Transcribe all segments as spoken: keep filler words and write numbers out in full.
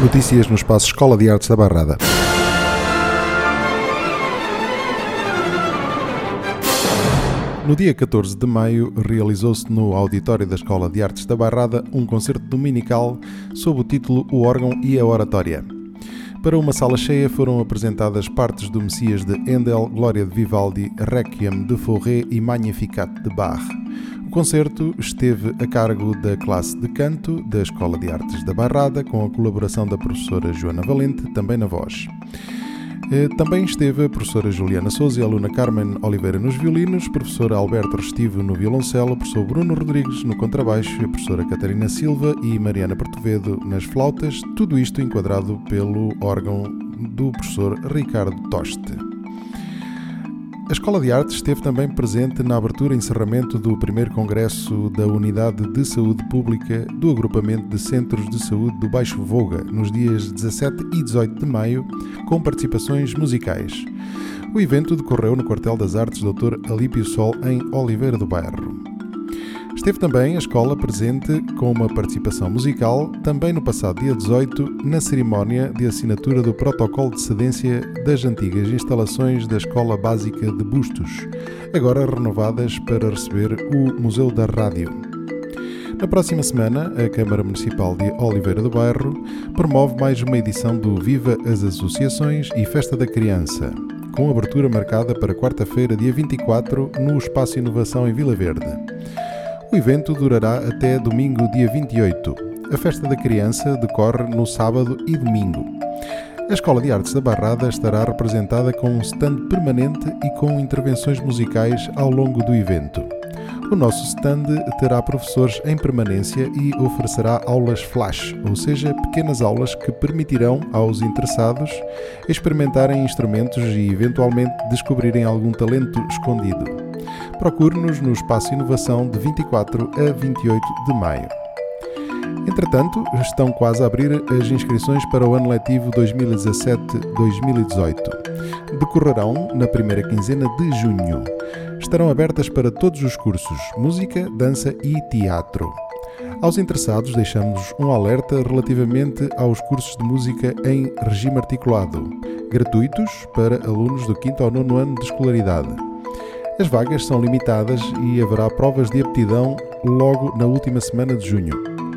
Notícias no espaço Escola de Artes da Barrada. No dia catorze de maio, realizou-se no auditório da Escola de Artes da Barrada um concerto dominical sob o título O Órgão e a Oratória. Para uma sala cheia foram apresentadas partes do Messias de Handel, Glória de Vivaldi, Requiem de Fauré e Magnificat de Bach. O concerto esteve a cargo da classe de canto da Escola de Artes da Barrada, com a colaboração da professora Joana Valente, também na voz. Também esteve a professora Juliana Souza e a aluna Carmen Oliveira nos violinos, professor Alberto Restivo no violoncelo, o professor Bruno Rodrigues no contrabaixo, a professora Catarina Silva e Mariana Portovedo nas flautas, tudo isto enquadrado pelo órgão do professor Ricardo Toste. A Escola de Artes esteve também presente na abertura e encerramento do primeiro congresso da Unidade de Saúde Pública do Agrupamento de Centros de Saúde do Baixo Voga, nos dias dezassete e dezoito de maio, com participações musicais. O evento decorreu no Quartel das Artes doutor Alípio Sol, em Oliveira do Bairro. Esteve também a escola presente com uma participação musical, também no passado dia dezoito, na cerimónia de assinatura do protocolo de cedência das antigas instalações da Escola Básica de Bustos, agora renovadas para receber o Museu da Rádio. Na próxima semana, a Câmara Municipal de Oliveira do Bairro promove mais uma edição do Viva as Associações e Festa da Criança, com abertura marcada para quarta-feira, dia vinte e quatro, no Espaço Inovação em Vila Verde. O evento durará até domingo, dia vinte e oito. A Festa da Criança decorre no sábado e domingo. A Escola de Artes da Barrada estará representada com um stand permanente e com intervenções musicais ao longo do evento. O nosso stand terá professores em permanência e oferecerá aulas flash, ou seja, pequenas aulas que permitirão aos interessados experimentarem instrumentos e eventualmente descobrirem algum talento escondido. Procure-nos no Espaço Inovação de vinte e quatro a vinte e oito de maio. Entretanto, estão quase a abrir as inscrições para o ano letivo dois mil e dezassete dois mil e dezoito. Decorrerão na primeira quinzena de junho. Estarão abertas para todos os cursos, música, dança e teatro. Aos interessados, deixamos um alerta relativamente aos cursos de música em regime articulado, gratuitos para alunos do quinto ao nono ano de escolaridade. As vagas são limitadas e haverá provas de aptidão logo na última semana de junho.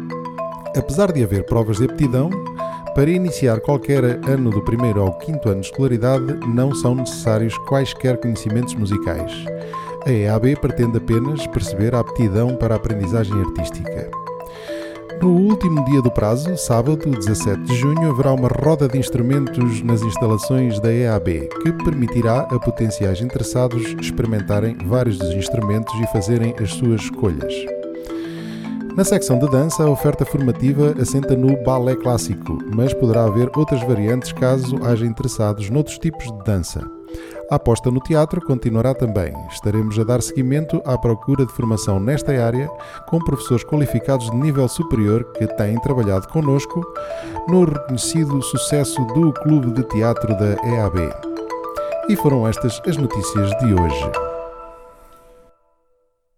Apesar de haver provas de aptidão, para iniciar qualquer ano do primeiro ao quinto ano de escolaridade não são necessários quaisquer conhecimentos musicais. A E A B pretende apenas perceber a aptidão para a aprendizagem artística. No último dia do prazo, sábado, dezassete de junho, haverá uma roda de instrumentos nas instalações da E A B, que permitirá a potenciais interessados experimentarem vários dos instrumentos e fazerem as suas escolhas. Na secção de dança, a oferta formativa assenta no balé clássico, mas poderá haver outras variantes caso haja interessados noutros tipos de dança. A aposta no teatro continuará também. Estaremos a dar seguimento à procura de formação nesta área com professores qualificados de nível superior que têm trabalhado connosco no reconhecido sucesso do Clube de Teatro da E A B. E foram estas as notícias de hoje.